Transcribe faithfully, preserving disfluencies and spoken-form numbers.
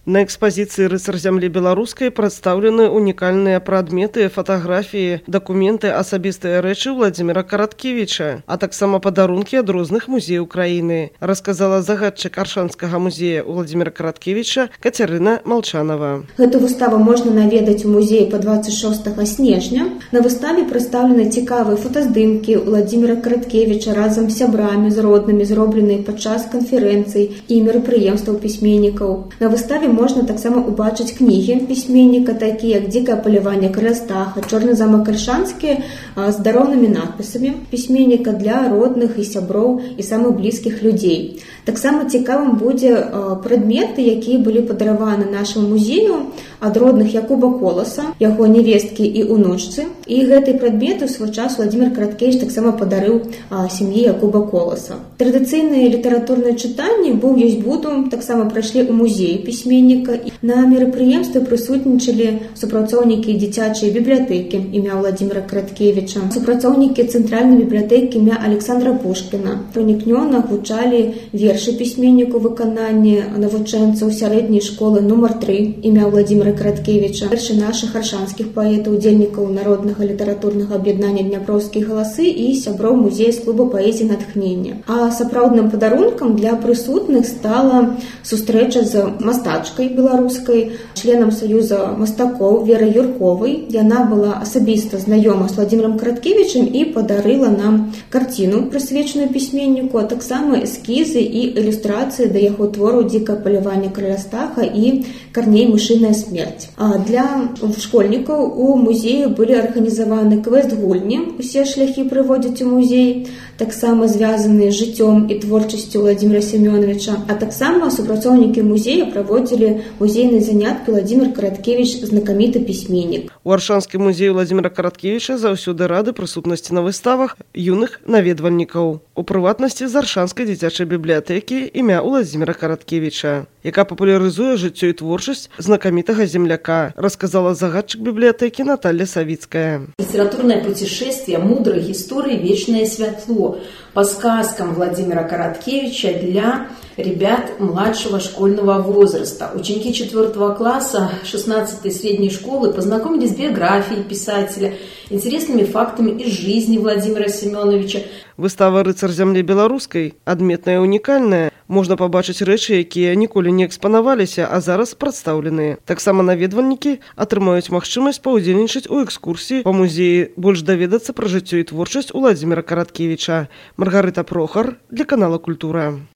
На экспозиции «Рыцарь земли белорусской» представлены уникальные предметы, фотографии, документы, особистые речи Владимира Караткевича, а таксама подарунки от разных музеев Украины, рассказала загадчик Аршанского музея Владимира Караткевича Катерина Молчанова. Эту выставу можно наведать в музее по двадцать шостого снежня. На выставе представлены цікавые фотоздымки Владимира Караткевича разом с сябрамі з роднымі, зробленыя падчас канферэнцый і мерапрыемстваў пісьменнікаў. На выставе можно таксама убачыць книги письменника, такие як «Дикое полювання Крыластаха», «Чорны замок Ольшанскі» с дароўнымі надписами письменника для родных и сяброў и самых близких людей. Таксама цікавым будзе предметы, якія былі падараваны нашаму музею ад родных Якуба Коласа, яго невесткі і унучцы. І гэты предмет у свой час Владимир Караткевич таксама падарыў сям'і Якуба Коласа. Традыцыйныя літаратурныя чытанні «Быў ёсць буду» таксама прайшлі ў музеі пісьменніка. На мерапрыемстве прысутнічалі супрацоўнікі дзіцячай бібліятэкі імя Владимира Караткевича, супрацоўнікі цэнтральнай бібліятэкі імя Александра Пушкіна. Пранікнёна гучалі вершы пісьменніку выкананні навучэнцаў сярэдняй школы нумар тры імя Владимира Караткевича, вершы нашых аршанскіх паэтаў, удзельнікаў народнага літаратурнага аб'яднання «Дняпроўскія галасы» і сяброў музея з клуба паэзіі натхнення. А сапраўдным падарункам для прысутных стала сустрэча з мастачкай беларускай, членам Саюза мастакоў Верай Юрковай. Яна была асабіста знаёма з Владимиром Караткевичем і падарыла нам карціну, прысвечаную пісьменніку, а таксама эскізы і ілюстрацыі да яго твораў «Дикое полювання Крыластаха» і «Корней мышиная смерть». А для школьнікаў у музеі былі арганізаваны квест-гульні, усе шляхі прыводзяць у музей, таксама звязаныя з жыццём і творчасцю Владимира Семёновича, а таксама супрацоўнікі музея праводзілі музейные занятки Владимир Караткевич, знакомитый письменник. У Аршанскі музей Владимира Караткевича заўсёды рады прысутнасці на выставах юных наведвальнікаў. У прыватнасці з Аршанскай дзіцячай бібліятэкі імя Владимира Караткевича, яка папулярызуе жыццё і творчасць знакомитого земляка, рассказала загадчик библиотеки Наталья Савицкая. Литературное путешествие мудрой истории «Вечное светло» по сказкам Владимира Караткевича для ребят младшего школьного возраста. Ученики четвертого класса шестнадцатой средней школы познакомились с биографией писателя, интересными фактами из жизни Владимира Семёновича. Выстава «Рыцарь земли белорусской» адметная и уникальная. Можно побачыць рэчы, якія ніколі не экспанаваліся, а зараз прадстаўленыя. Таксама наведвальнікі атрымаюць магчымасць паўдзельнічаць у экскурсіі па музеі, больш даведацца пра жыццё і творчасць Владимира Караткевича. Маргарыта Прохар для канала «Культура».